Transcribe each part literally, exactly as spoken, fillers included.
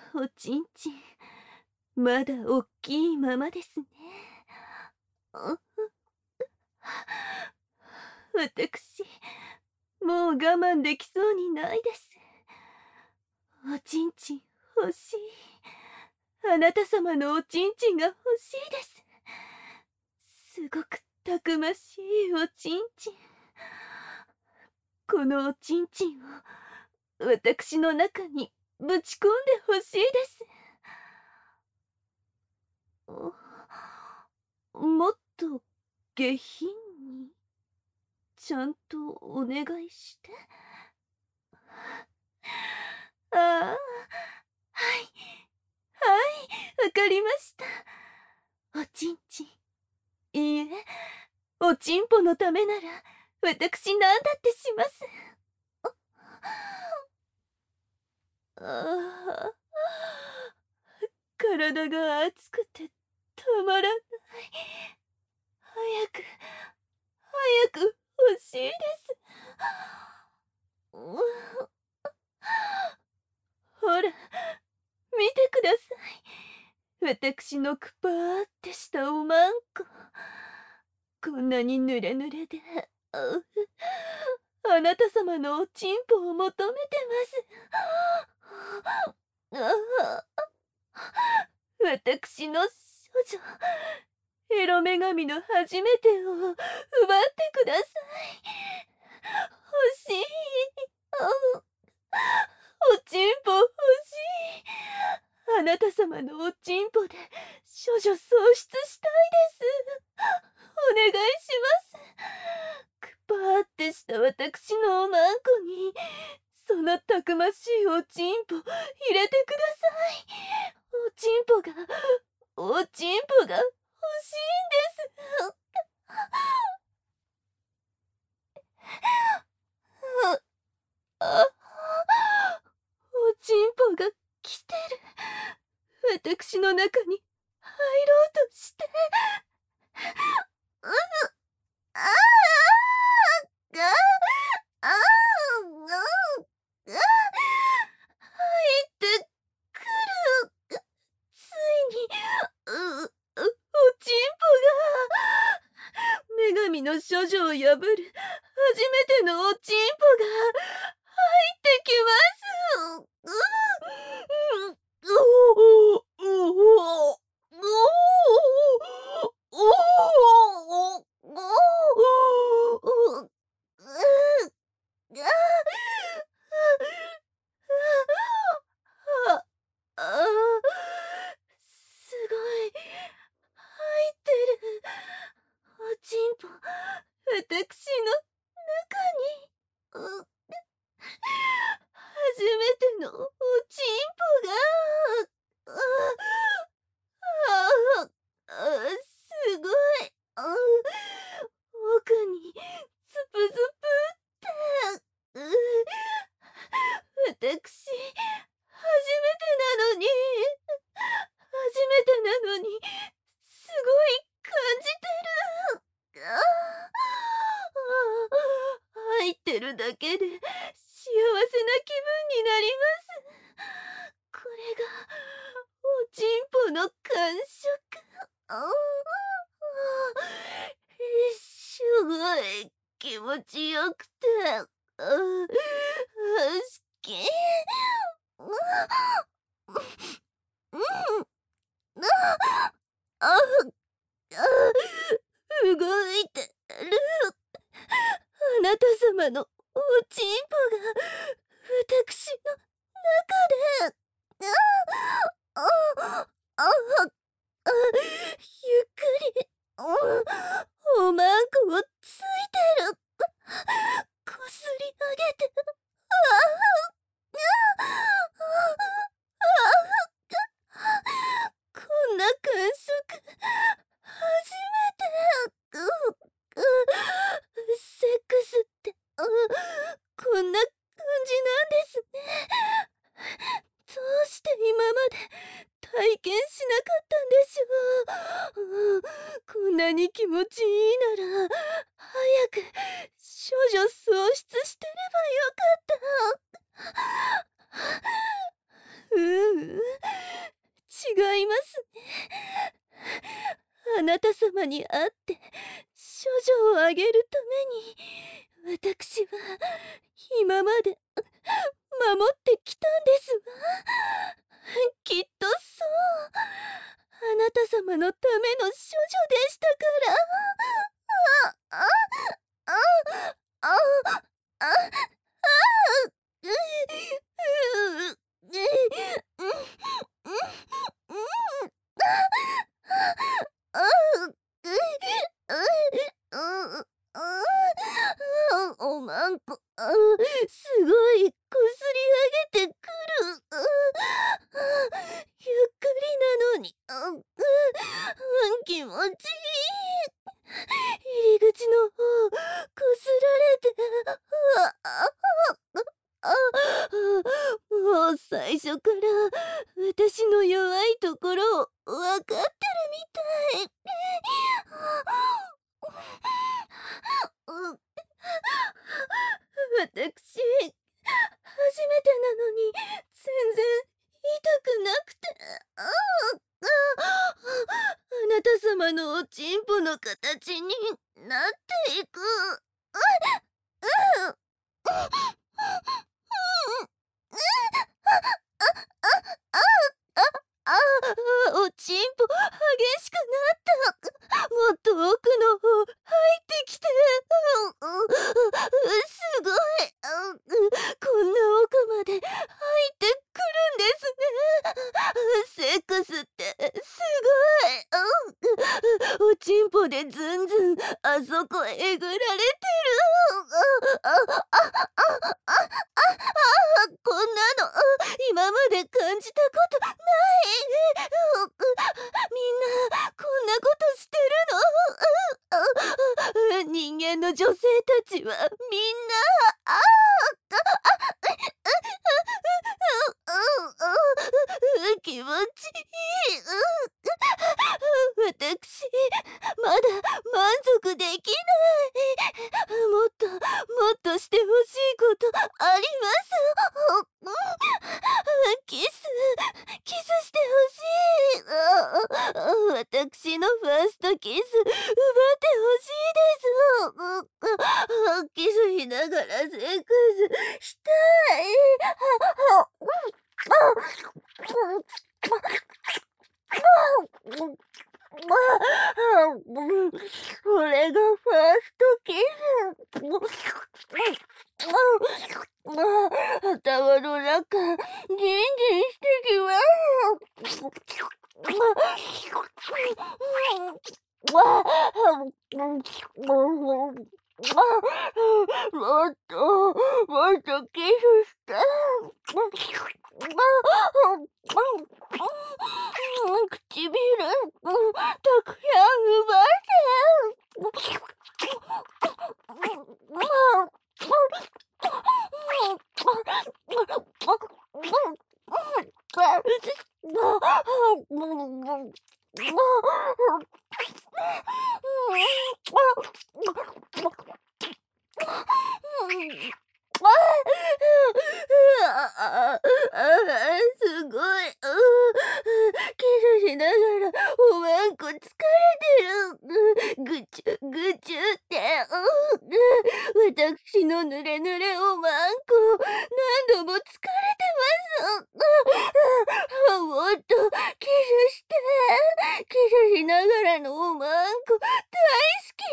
おちんちん、まだおっきいままですね。うわたくし、もう我慢できそうにないです。おちんちん欲しい。あなた様のおちんちんが欲しいです。すごくたくましいおちんちん。このおちんちんを私の中にぶち込んで欲しいです。もっと下品にちゃんとお願いして。ああ、はい、はい、わかりました。おちんちん、いいえ、おちんぽのためなら私何だってします。ああ、体が熱くてたまらない。早く早く欲しいです。ほら、見てください。私のくぱーってしたおまんこ。こんなにぬれぬれで、うあなた様のおちんぽを求めてます。ああ、私の少女、エロ女神の初めてを奪ってください。欲しい。おちんぽ欲しい。あなた様のおちんぽで処女喪失したいです。お願いします。くぱーってした私のおまんこにそのたくましいおちんぽ入れてください。おちんぽがおちんぽが欲しいんです。あ、おちんぽが来てる。私の中に入ろうとして。うむ、ああ、が、ああ、う、入ってくる。ついに、う、う、おちんぽが、女神の処女を破る初めてのおちんぽが入ってきます。う、う、おお、おお、おお、おお、ああ、すごい入ってる。おちんぽ、私の中に。う、初めてのおちんぽが。ああ、あ、すごい。あ、奥にズプズプって。う、私、初めてなのに、初めてなのに、すごい感じてる。ああ、入ってるだけで幸せな気分になります。これがおちんぽの感触。ああ、すごい気持ちよくて、ああ、好き。うん、うん、ああ、あ、動いてる。あなた様のおちんぽが私の中で。ああ、ああ、あ、ゆっくり、うん、おまんこをついてる。こすり上げて。ああ、ああ、あ、こんな感触初めて。う、う、セックスって、う、こんな感じなんですね。どうして今まで体験しなかったんでしょう。うん、こんなに気持ちいいなら早く少女喪失してればよかった。ううん、 に会って処女をあげるために私は今まで守ってきたんですわ。きっとそう、あなた様のための処女でしたから。ああああああううううおまんこ、すごいこすり上げてくる。ゆっくりなのに気持ちいい。入り口の方こすられて、もう最初から私の弱いところを分かってるみたい。私初めてなのに全然痛くなくて、あなた様のおちんぽの形になっていく。ああ、おちんぽ激しくなった。もっと奥の方入ってきて。すごい。こんな奥まで入ってくるんですね。セックスってすごい。おちんぽでずんずんあそこえぐられてる。こんなの今まで感じたことない。みんなこんなことしてるの？人間の女性たちはみんなあ気持ちいい。私まだ満足できない。もっともっとしてほしいことあります。キスキスしてほしい。私のファーストキス奪ってほしいです。キスしながらセックスしたい。これがファーストキス。頭の中ジンジンしてきます。もっともっとキスした。唇たくさん奪ってすごい。キスしながらおまんこ疲れてる。ぐちゅぐちゅって。私のぬれぬれおまんこ何度も疲れてます。もっとキスして。キスしながらのおまんこ大好き。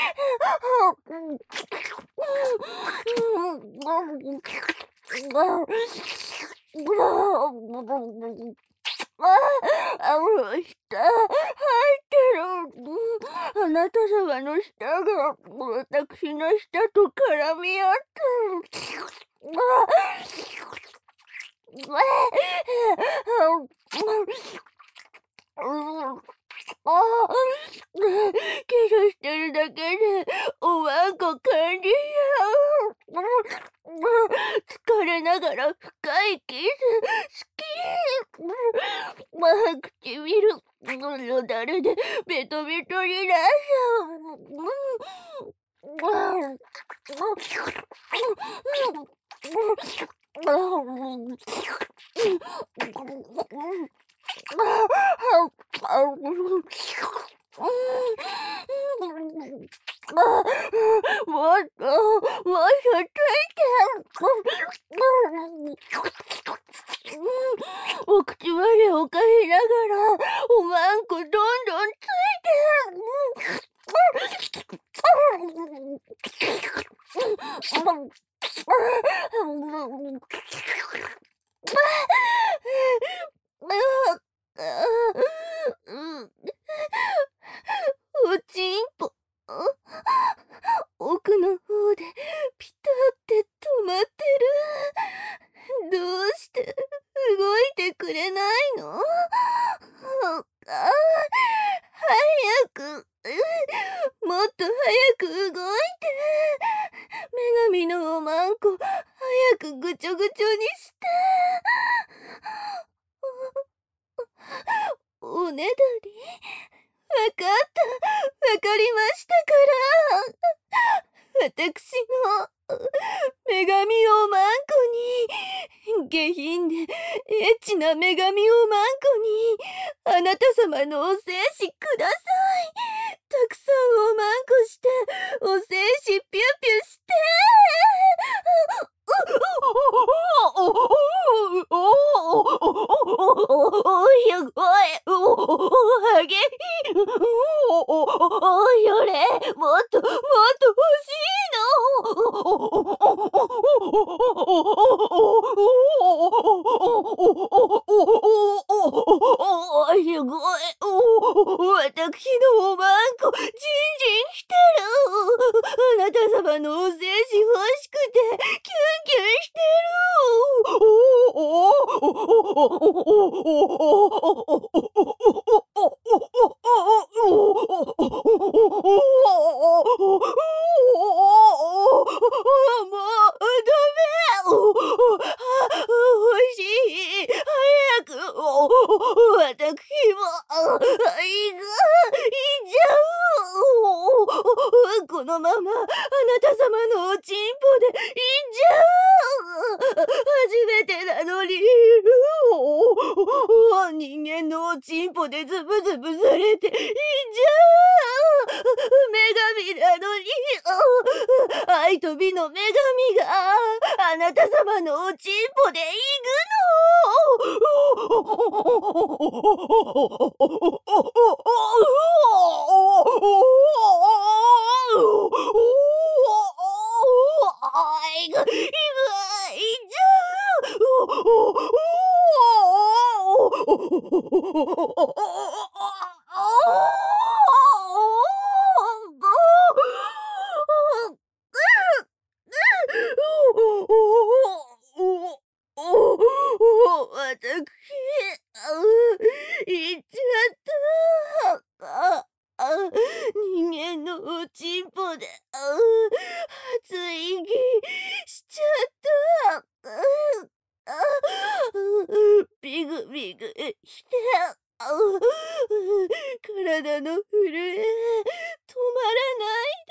あ、もう舌入ってる。あなた様の舌が私の舌と絡み合ってる。キスしてるだけでおまんこ感じちゃう。疲れながら深いキス好き。まあ唇よだれでベトベトになっちゃう。 もっと、もっとついて。お口までおかしながら、おまんこどんどんついて。おちんぽ、奥の方でピタって止まってる。どうして動いてくれないの？あ、早く、もっと早く動いて。女神のおまんこ、早くぐちょぐちょにして。おねだり、わかった、わかりましたから。私の女神おまんこに、下品でエッチな女神おまんこに、あなた様のお精子ください。たくさんおまんこして、お精子ピュピュして。おいや、おい、おはげ、おいよれ、もっと、もっと欲しいの。すごい、私のおまんこ、じんじん来てる。あなた様のお精子欲しくて、キュンキュンして欲しい。早く、私も、いく、いっちゃう。このまま、あなた様のおちんぽで、いっちゃう。初めてなのに、人間のおちんぽでズブズブされて、いっちゃう。女神なのに、愛と美の女神が、あなた様のおちんぽでいぐの。いく、いく、いっちゃ私、言っちゃった。人間のおちんぽで、初息しちゃった。ビグビグして、体の震え、止まらない。